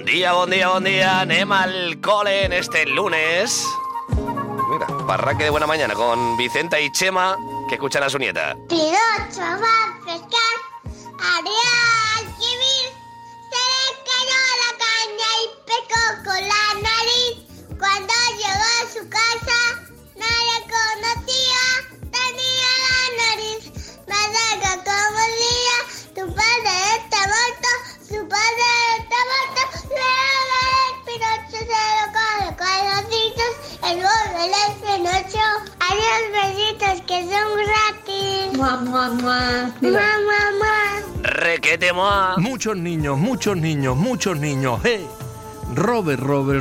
Bon día, anem al cole en este lunes. Mira, parraque de buena mañana con Vicenta y Chema, que escuchan a su nieta. Pinocho va a pescar, habría escribir, se le cayó la caña y pecó con la nariz. Cuando llegó a su casa, nadie conocía, tenía la nariz más larga como el día. Tu padre está muerto, su padre está muerto, luego el Pinocho se lo coge con los dientes, el gordo le Pinocho. Adiós, besitos que son gratis. Mua, mua, mua. Mua, mua, mua. Requete moa. Muchos niños. ¡Hey! Robert.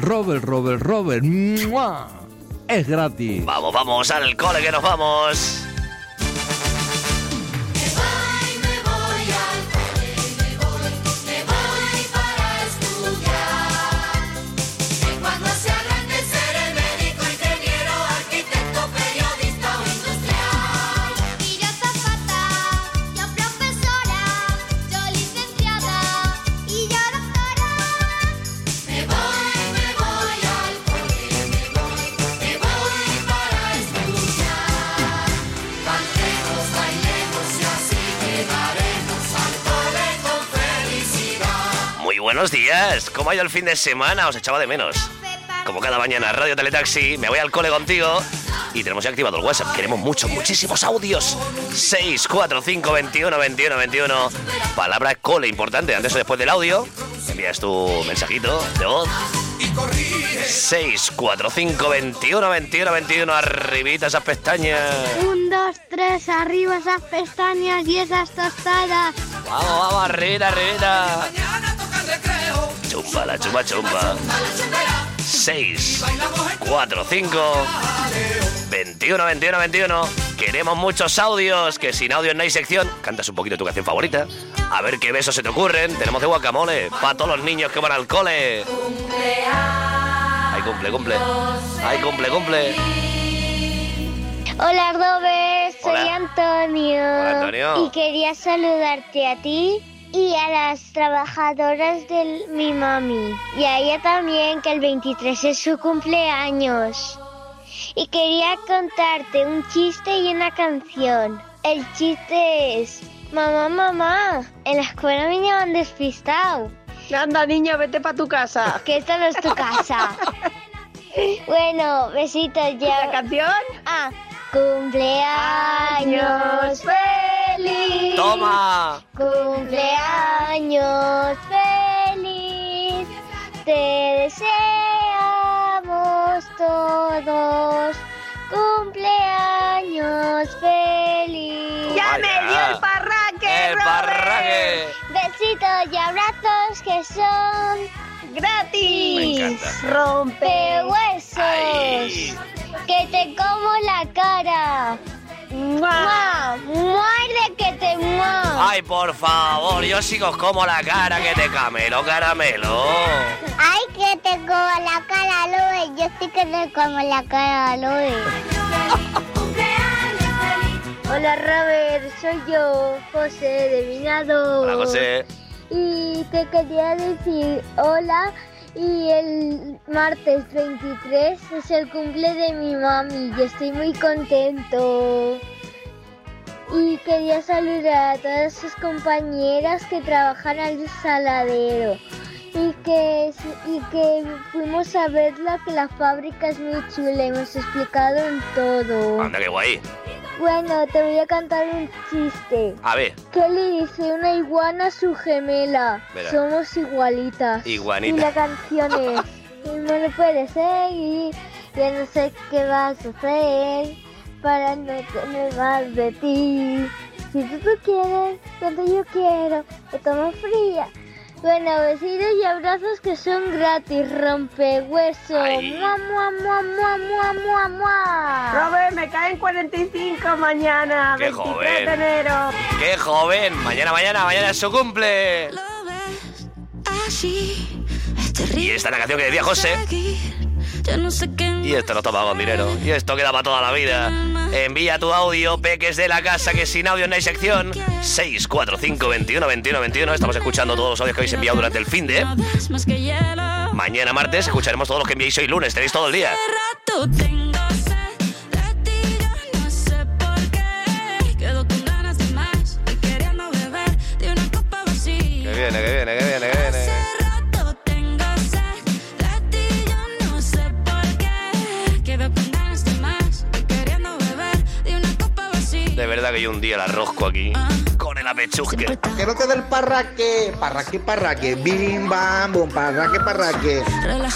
¡Mua! Es gratis. Vamos al cole que nos vamos. Buenos días, ¿cómo ha ido el fin de semana? Os echaba de menos. Como cada mañana, Radio Teletaxi, me voy al cole contigo y tenemos ya activado el WhatsApp. Queremos muchísimos audios. 645212121. Palabra cole importante, antes o después del audio. Envías tu mensajito de voz. 645212121. Arribita esas pestañas. 1, 2, 3, arriba esas pestañas y esas tostadas. Vamos, arribita. Chumba, 6, 4, 5 21. Queremos muchos audios, que sin audio no hay sección. Cantas un poquito tu canción favorita. A ver qué besos se te ocurren. Tenemos de guacamole para todos los niños que van al cole. Ay, cumple. Hola, Robert, soy Hola. Antonio. Hola, Antonio. Y quería saludarte a ti y a las trabajadoras de mi mami. Y a ella también, que el 23 es su cumpleaños. Y quería contarte un chiste y una canción. El chiste es: mamá, en la escuela me llaman despistado. Anda, niña, vete para tu casa. Que esto no es tu casa. Bueno, besitos ya. ¿La canción? Cumpleaños feliz. ¡Toma! Cumpleaños feliz. Te deseamos todos. Cumpleaños feliz. ¡Ya Vaya. me dio el parraque! ¡El Robert! parraque! Besitos y abrazos que son ¡Gratis! Me encanta. rompehuesos. Ay. Que te como la cara. ¡Mua! ¡Muerde que te mueva! Ay, por favor, yo sigo como la cara que te caramelo. ¡Ay, que te como la cara, Luis! Yo sí que te como la cara, Luis. Hola, Robert, soy yo, José de Vinado. Hola, José. Y te quería decir hola. Y el martes 23 es el cumple de mi mami y estoy muy contento. Y quería saludar a todas sus compañeras que trabajan al saladero. Y que fuimos a verla, que la fábrica es muy chula y hemos explicado en todo. Anda, qué guay. Bueno, te voy a cantar un chiste. A ver, ¿Qué le dice una iguana a su gemela? Verá. Somos igualitas. Iguanita. Y la canción es: no le puedes seguir, ya no sé qué vas a hacer para no tener más de ti. Si tú quieres, cuando yo quiero, te tomo fría. Bueno, besitos y abrazos que son gratis, rompehuesos. Ay. ¡Mua, mua, mua, mua, mua, mua, mua! Robert, me caen 45 mañana. ¡Qué 23 joven! de enero. ¡Qué joven! Mañana es su cumple. Así, Y esta es la canción que decía José. Yo no sé qué. Y esto no está pago con dinero. Y esto queda para toda la vida. Envía tu audio, peques de la casa, que sin audio no hay sección. 645 21 21 21. Estamos escuchando todos los audios que habéis enviado durante el finde. Mañana martes escucharemos todos los que enviéis hoy lunes. Tenéis todo el día. Que viene. De verdad que yo un día la rosco aquí con el apechusque. Que no te dé el parraque, parraque, bim bam bum, parraque.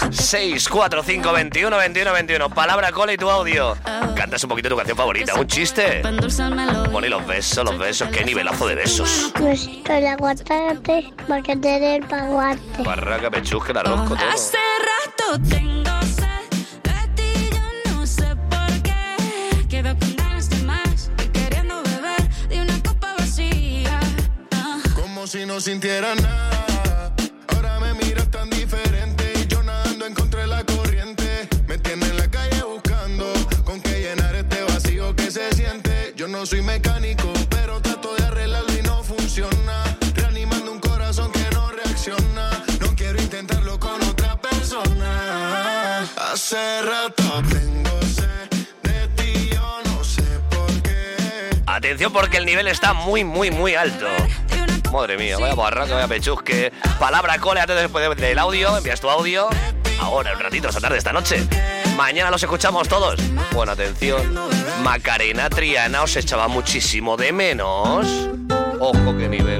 645 21 21 21. Palabra cole y tu audio. Cantas un poquito tu canción favorita, un chiste. Pone los besos, qué nivelazo de besos. Besito el aguacate, porque tiene el paguate. Parraca, pechusque, la rosco, todo. Hace rato tengo sed de ti, yo no sé por qué. Quedo con ganas de más y queriendo beber de una copa vacía. Como si no sintiera nada. Ahora me miras tan diferente y yo nadando en contra de la corriente. Me tienes en la calle buscando con qué llenar este vacío que se siente. Yo no soy mecánico, pero trato de arreglarlo y no funciona. Reanimando un corazón que no reacciona. No quiero intentarlo con otra persona. Hace rato tengo sed de ti, yo no sé por qué. Atención porque el nivel está muy alto. Madre mía, vaya barraca, vaya pechusque. Palabra cole antes después del audio. Envías tu audio. Ahora, un ratito, esta tarde, esta noche. Mañana los escuchamos todos. Bueno, atención. Macarena, Triana, os echaba muchísimo de menos. Ojo, qué nivel.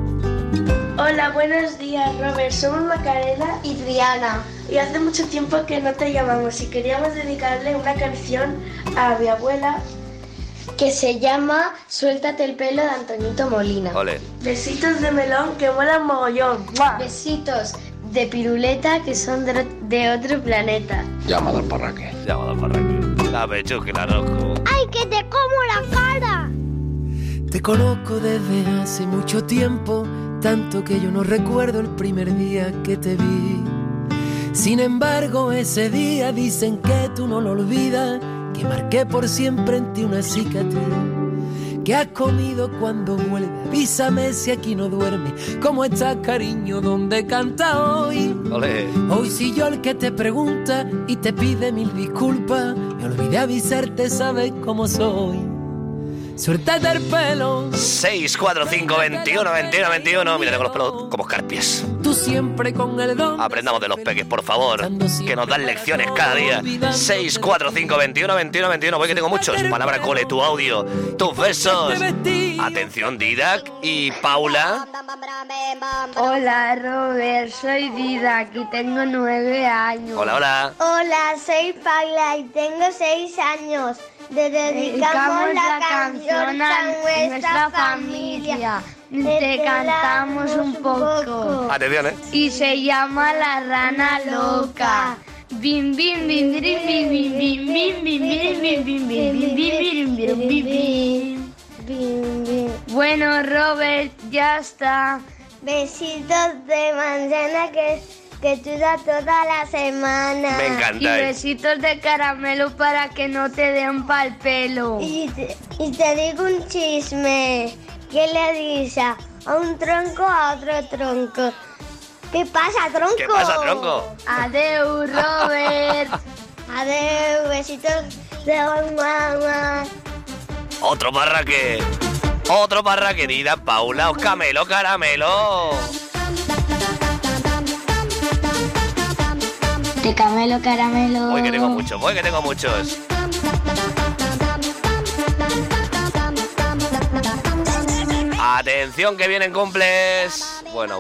Hola, buenos días, Robert. Somos Macarena y Triana. Y hace mucho tiempo que no te llamamos y queríamos dedicarle una canción a mi abuela que se llama Suéltate el pelo de Antonito Molina. Ole. Besitos de melón que molan mogollón. ¡Mua! Besitos de piruleta que son de otro planeta. Llamada al parraque. La pechusque, la rosco. ¡Ay, que te como la cara! Te conozco desde hace mucho tiempo, tanto que yo no recuerdo el primer día que te vi. Sin embargo, ese día dicen que tú no lo olvidas, que marqué por siempre en ti una cicatriz. ¿Qué has comido cuando vuelve? Avísame si aquí no duerme. ¿Cómo estás, cariño? ¿Dónde canta hoy? Olé. Hoy soy yo el que te pregunta y te pide mil disculpas. Me olvidé avisarte, sabes cómo soy. Suéltate el pelo. 645 21 21 21. Mira, tengo los pelos como escarpias. Tú siempre con el don. Aprendamos de los peques, por favor, que nos dan lecciones cada día. 645 21 21 21. Voy que tengo muchos. Palabra cole, tu audio, tus besos. Atención, Didac y Paula. Hola, Robert. Soy Didac y tengo 9 años. Hola. Hola, soy Paula y tengo 6 años. Le dedicamos la canción a nuestra familia. Te cantamos un poco. Atención, Y se llama La Rana Loca. Bim bim bim bim bim bim bim bim bim bim bim bim bim bim bim. Bueno, Robert, ya está. Besitos de manzana que tú das toda la semana. Me Y encanta. besitos de caramelo para que no te den pa'l pelo. Y te digo un chisme. ¿Qué le dice a un tronco a otro tronco? ¿Qué pasa, tronco? ¿Qué pasa, tronco? Adeu, Robert. Adeu, besitos de mamá. Otro parraque, Didac, Paula, Camelo, caramelo. De camelo, caramelo. Voy que tengo muchos. Atención que vienen cumples. Bueno.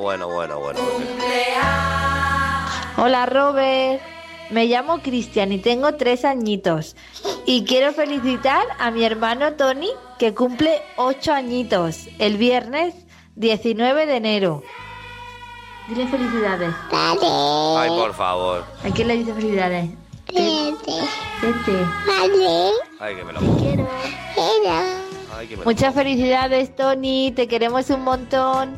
Hola, Robert. Me llamo Cristian y tengo 3 añitos. Y quiero felicitar a mi hermano Tony, que cumple 8 añitos, el viernes 19 de enero. Dile felicidades. Ay, por favor. ¿A quién le dice felicidades? Tete. Ay, que me lo... Quiero. Ay, que me lo... Muchas felicidades, Tony. Te queremos un montón.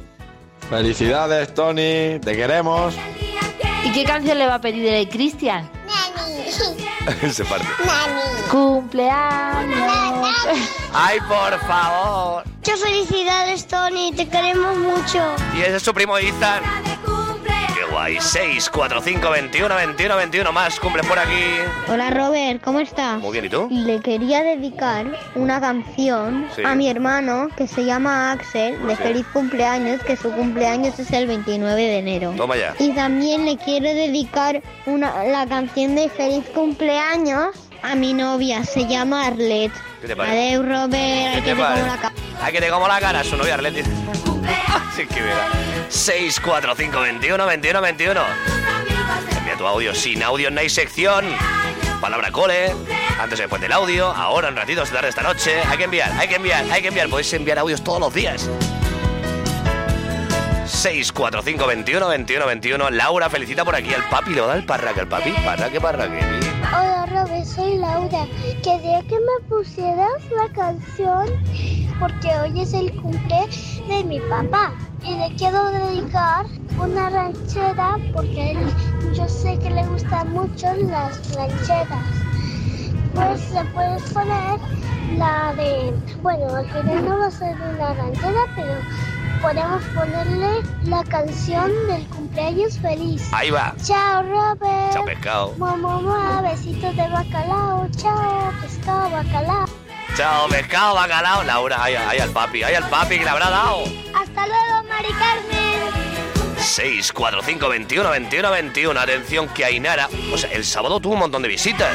Felicidades, Tony. Te queremos. ¿Y qué canción le va a pedir el Cristian? Se parte. ¡Cumpleaños! ¡Ay, por favor! Muchas felicidades, Tony, te queremos mucho. Y ese es su primo Ethan. ¡Qué guay! 6, 4, 5, 21, 21, 21 más. Cumplen por aquí. Hola Robert, ¿cómo estás? Muy bien, ¿y tú? Le quería dedicar una canción Sí. a mi hermano que se llama Axel, de Sí. feliz cumpleaños, que su cumpleaños es el 29 de enero. Toma ya. Y también le quiero dedicar la canción de feliz cumpleaños a mi novia, se llama Arlet. ¿Qué te parece? Adeu Robert, ¿Qué hay te que te como parece? la cara. Ay, que te como la cara, su novia Arleti. Así que mira. 6, 4, 5, 21, 21, 21. Envía tu audio sin audio, no hay sección. Palabra cole. Antes y después del audio. Ahora, en ratitos de tarde esta noche. Hay que enviar, hay que enviar, hay que enviar. Podéis enviar audios todos los días. 6, 4, 5, 21, 21, 21. Laura felicita por aquí al papi. Le va a dar el parraque al papi. Parraque. Hola, Robert, soy Laura. Quería que me pusieras la canción porque hoy es el cumple de mi papá. Y le quiero dedicar una ranchera porque yo sé que le gustan mucho las rancheras. Pues le puedes poner la de... Bueno, al final no va a ser una ranchera, pero podemos ponerle la canción del cumpleaños feliz. Ahí va. Chao, Robert. Chao, pescado. Mamá, besitos de bacalao. Chao, pescado, bacalao. Chao, pescado, bacalao. Laura, ahí al papi que le habrá dado. Hasta luego, Mari Carmen. 6, 4, 5, 21, 21, 21. Atención que Ainara, o sea, el sábado tuvo un montón de visitas.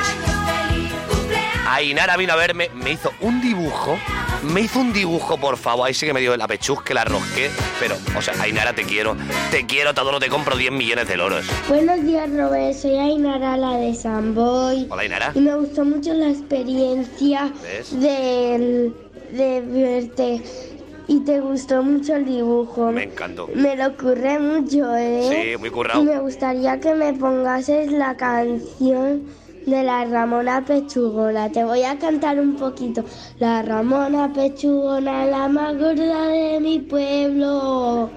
Ainara vino a verme, me hizo un dibujo, por favor. Ahí sí que me dio la pechuz, que la rosqué. Pero, o sea, Ainara, te quiero, todo lo te compro 10 millones de loros. Buenos días, Robert. Soy Ainara, la de Samboy. Hola, Ainara. Y me gustó mucho la experiencia ¿Ves? de verte. Y te gustó mucho el dibujo. Me encantó. Me lo curré mucho, ¿eh? Sí, muy currado. Y me gustaría que me pongases la canción de la Ramona Pechugona. Te voy a cantar un poquito. La Ramona Pechugona, la más gorda de mi pueblo.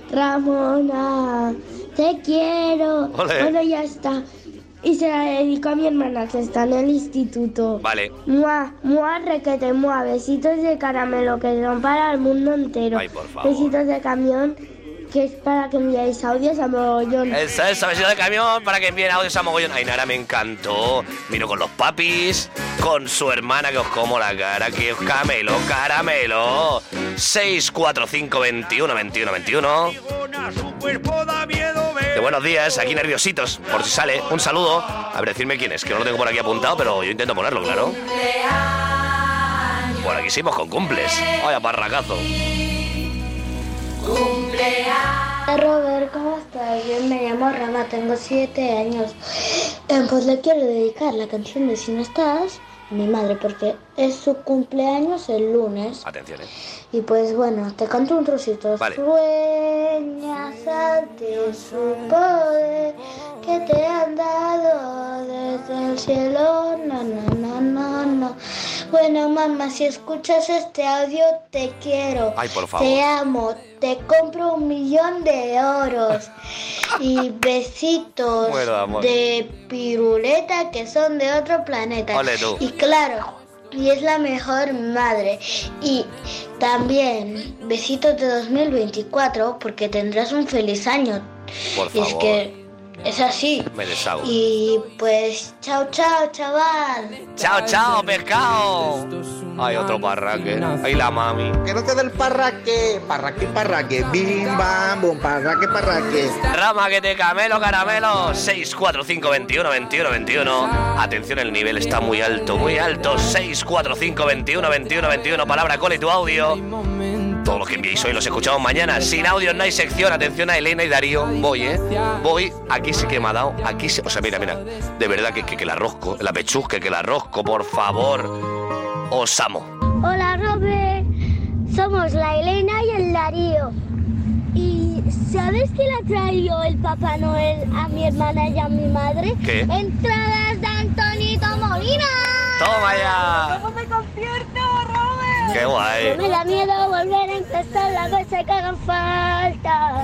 Ramona, te quiero. Ole. Bueno, ya está. Y se la dedico a mi hermana que está en el instituto. Vale. Mua, mua, requete, mua. Besitos de caramelo que son para el mundo entero. Ay, por favor. Besitos de camión que es para que enviáis audios a mogollón. Esa besito de camión para que envíen audios a mogollón. Ainara me encantó. Vino con los papis, con su hermana, que os como la cara, que os caramelo. 6, 4, 5, 21, 21, 21. De buenos días, aquí nerviositos, por si sale. Un saludo. A ver, decirme quién es, que no lo tengo por aquí apuntado, pero yo intento ponerlo, claro. Por aquí seguimos con cumples. Vaya parracazo. Robert, ¿cómo estás? Yo me llamo Rama, tengo 7 años. Pues le quiero dedicar la canción de Si no estás a mi madre, porque es su cumpleaños el lunes. Atención, Y pues bueno, te canto un trocito. Vale. Sueñas ante su poder que te han dado desde el cielo. No, no, no, no, no. Bueno, mamá, si escuchas este audio, te quiero. Ay, por favor. Te amo. Te compro 1.000.000 de euros. Y besitos Muero de amor. de piruleta que son de otro planeta. Ole tú. Y claro, y es la mejor madre. Y también besitos de 2024 porque tendrás un feliz año. Por Y es favor. que es así. Me deshago. Y pues chao, chao, chaval. Chao, chao, pescado. Ay, otro parraque. Ay, la mami. Que no te dé el parraque. Parraque. Bim, bam, bum, parraque. Rama, que te camelo, caramelo. 6, 4, 5, 21, 21, 21. Atención, el nivel está muy alto, muy alto. 6, 4, 5, 21, 21, 21. Palabra cole, tu audio. Todos los que enviéis hoy los escuchamos mañana. Sin audio no hay sección. Atención a Elena y Darío. Voy. Aquí sí que me ha dado. Aquí sí. O sea, mira. De verdad que la rosco. La pechusque, que la rosco, por favor. Os amo. Hola, Robert. Somos la Elena y el Darío. ¿Y sabes que le ha traído el Papá Noel a mi hermana y a mi madre? ¿Qué? Entradas de Antonito Molina. ¡Toma ya! ¡Vamos de concierto, Robert! ¡Qué guay! No me da miedo volver a empezar las veces que hagan falta.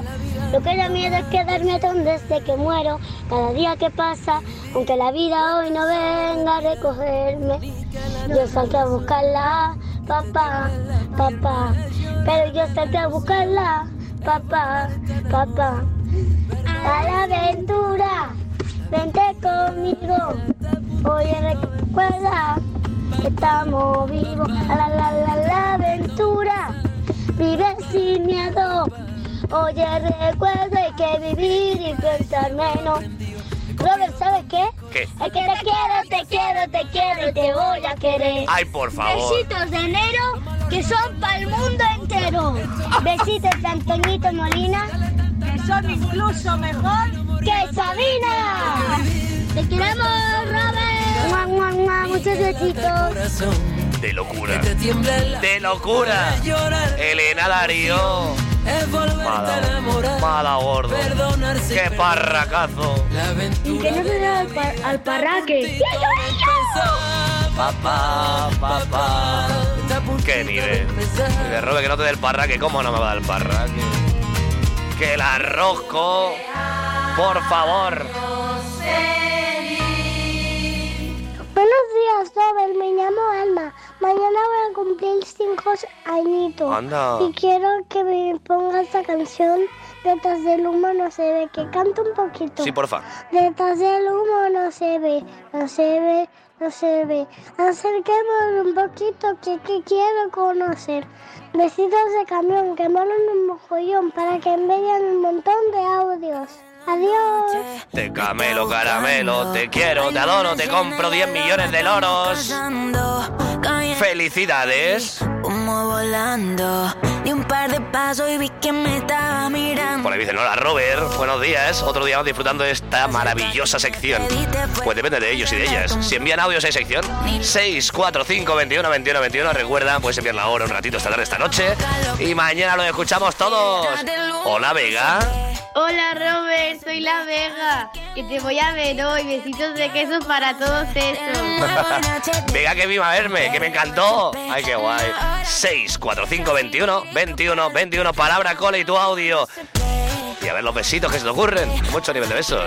Lo que da miedo es quedarme atón desde que muero. Cada día que pasa, aunque la vida hoy no venga a recogerme, yo saldré a buscarla, papá, papá. Pero yo saldré a buscarla, papá, papá. A la aventura, vente conmigo. Oye, recuerda, estamos vivos. A la aventura, vive sin miedo. Oye, recuerda, hay que vivir y pensar menos. Robert, ¿sabes qué? ¿Qué? Es que te quiero y te voy a querer. Ay, por favor. Besitos de enero que son para el mundo entero. Besitos de Antoñito Molina, que son incluso mejor que Sabina. Te queremos, Robert. Mua, mua, mua, muchos besitos. De locura. De locura. Elena Darío. Mala gordo. Qué parracazo. Y que no se da al parraque. Papá, papá. Qué nivel. Le robe que no te dé el parraque. ¿Cómo no me va a dar el parraque? Que la rosco. Por favor. Buenos días, Robert. Me llamo Alma. Mañana voy a cumplir 5 añitos. Anda. Y quiero que me pongas esta canción. Detrás del humo no se ve. Que cante un poquito. Sí, porfa. Detrás del humo no se ve. No se ve, no se ve. Acerquémonos un poquito que quiero conocer. Besitos de camión que molan un mojollón para que envíen un montón de audios. Adiós. Te camelo, caramelo, te quiero, te adoro, te compro 10 millones de loros. ¡Felicidades! Humo volando, di un par de pasos y vi que me estaba mirando. Por ahí dicen, hola Robert, buenos días. Otro día más disfrutando de esta maravillosa sección. Pues depende de ellos y de ellas. Si envían audios a sección, 645 21 21 21. Recuerda, puedes enviarla ahora un ratito esta tarde, esta noche. Y mañana lo escuchamos todos. Hola Vega. Hola Robert, soy la Vega, que te voy a ver hoy. Besitos de queso para todos esos. Vega, que viva a verme, que me encantó. Ay, qué guay. 645 21 21 21. Palabra, cole y tu audio. Y a ver los besitos que se te ocurren. Mucho nivel de besos.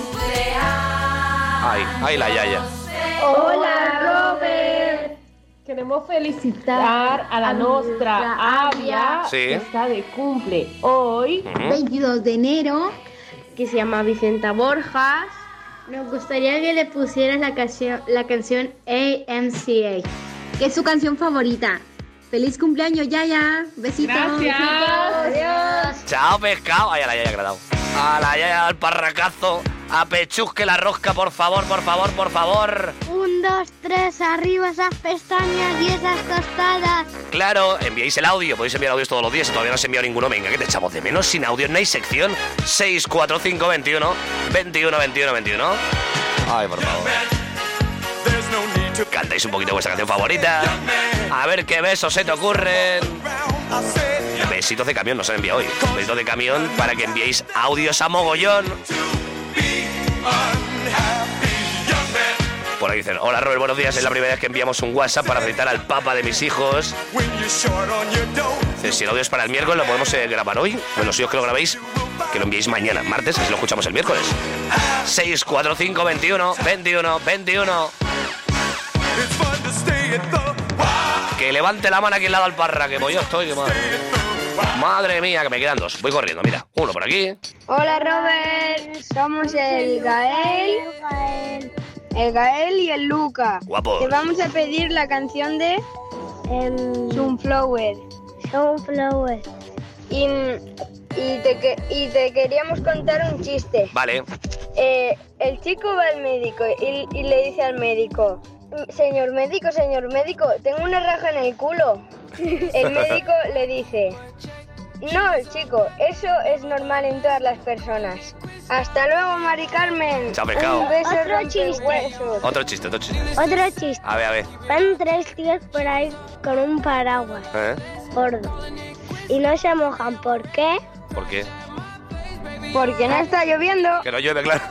Ay, la yaya. Hola, Robert. Queremos felicitar a la nostra Avia, Sí. que está de cumple hoy, 22 de enero, que se llama Vicenta Borjas. Nos gustaría que le pusieras la canción AMCA, que es su canción favorita. ¡Feliz cumpleaños, Yaya! ¡Besitos! Gracias. ¡Adiós! Chao, pescado. Ay, a la yaya que le ha dado. A la yaya, al parracazo. A Pechusque la rosca, por favor, por favor, por favor. 1, 2, 3, arriba esas pestañas y esas tostadas. Claro, enviáis el audio, podéis enviar audios todos los días, todavía no os he enviado ninguno. Venga, que te echamos de menos sin audio, no hay sección. 645 21 21 21 21. Ay, por favor. Cantáis un poquito vuestra canción favorita. A ver qué besos se te ocurren. Besitos de camión nos han enviado hoy. Besitos de camión para que enviéis audios a mogollón. Por ahí dicen, hola Robert, buenos días. Es la primera vez que enviamos un WhatsApp para felicitar al papa de mis hijos. Si el audio es para el miércoles, lo podemos grabar hoy. Bueno, si os que lo grabéis, que lo enviéis mañana, martes, así lo escuchamos el miércoles. 645 21 21 21. Que levante la mano aquí al lado al parra, que pues yo estoy, que madre mía, que me quedan dos. Voy corriendo, mira, uno por aquí. Hola Robert, somos el Gael y el Luca. Guapos. Te vamos a pedir la canción de Sunflower. Y te queríamos contar un chiste. Vale. El chico va al médico y le dice al médico: señor médico, tengo una raja en el culo. El médico le dice: no, chico, eso es normal en todas las personas. Hasta luego, Mari Carmen. Chao, pescado. Un beso Otro rompehuesos. Otro chiste. Otro chiste. A ver. Van 3 tíos por ahí con un paraguas gordo. Y no se mojan. ¿Por qué? ¿Por qué? Porque no está lloviendo. Que no llueve, claro.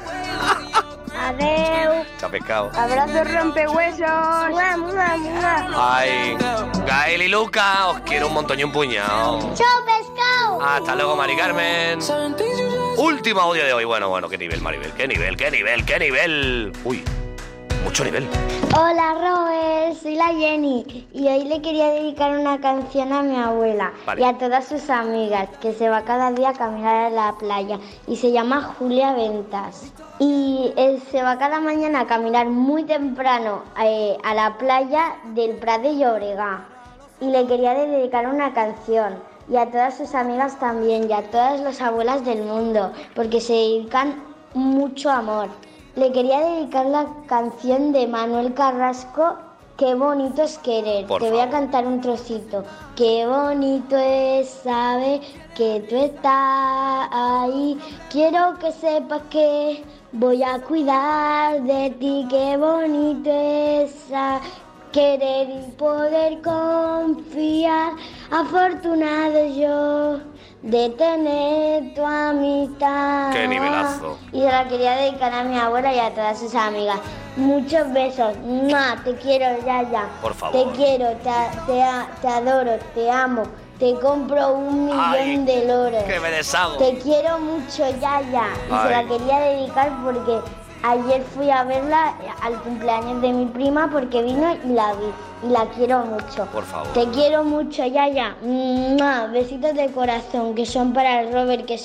Adeu. Chao, pescado. Abrazos rompehuesos. Mua, mua, mua. Ay, Gael y Luca, os quiero un montón y un puñado. Chao, pescado. luego. Hasta luego, Mari Carmen. Último audio de hoy. Bueno, qué nivel, Maribel. Qué nivel. Uy, mucho nivel. Hola Robert, soy la Jenny y hoy le quería dedicar una canción a mi abuela y a todas sus amigas, que se va cada día a caminar a la playa y se llama Julia Ventas. Y se va cada mañana a caminar muy temprano a la playa del Prat de Llobregat. Y le quería dedicar una canción y a todas sus amigas también y a todas las abuelas del mundo, porque se dedican mucho amor. Le quería dedicar la canción de Manuel Carrasco, Qué bonito es querer. Te voy a cantar un trocito. Qué bonito es saber que tú estás ahí. Quiero que sepas que voy a cuidar de ti. Qué bonito es querer y poder confiar. Afortunado yo de tener tu amistad. ¡Qué nivelazo! Y se la quería dedicar a mi abuela y a todas sus amigas. Muchos besos. ¡Mua! Te quiero, Yaya. Por favor. Te quiero, te adoro, te amo. Te compro 1.000.000 de loros. ¡Que me deshago! Te quiero mucho, Yaya. Y se la quería dedicar porque ayer fui a verla al cumpleaños de mi prima porque vino y la vi. Y la quiero mucho. Por favor. Te quiero mucho, Yaya. ¡Mua! Besitos de corazón que son para el Robert, que es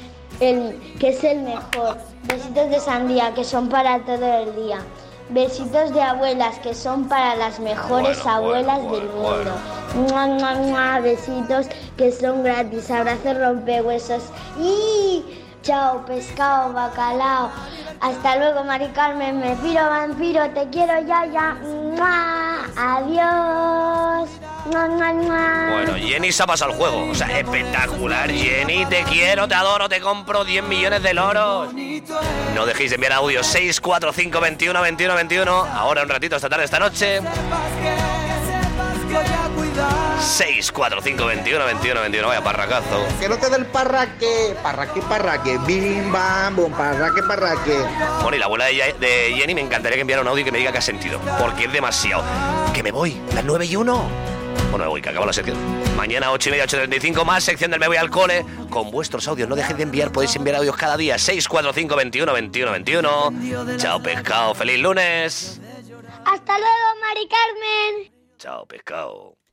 el mejor. Besitos de sandía que son para todo el día. Besitos de abuelas que son para las mejores abuelas del mundo. ¡Mua, mua, mua! Besitos que son gratis. Abrazos rompehuesos. Y chao, pescado, bacalao. Hasta luego, Mari Carmen. Me piro, vampiro. Te quiero, Yaya. ¡Mua! Adiós. ¡Mua, mua, mua! Bueno, Jenny se ha pasado el juego. O sea, espectacular. Jenny, te quiero, te adoro, te compro 10 millones de loros. No dejéis de enviar audio 645 21 21 21. Ahora un ratito, esta tarde, esta noche. 645 21 21 21. Vaya parracazo. Que no te dé el parraque. Bim, bam, bum, parraque. Bueno, y la abuela de Jenny me encantaría que enviara un audio y que me diga que ha sentido. Porque es demasiado. Que me voy, las 9:01. Bueno, me voy, que acabo la sección. Mañana 8:30, 8:35, más sección del Me Voy al Cole. Con vuestros audios, no dejéis de enviar, podéis enviar audios cada día. 645 21 21 21. Chao, pescado, feliz lunes. Hasta luego, Mari Carmen. Chao, pescado.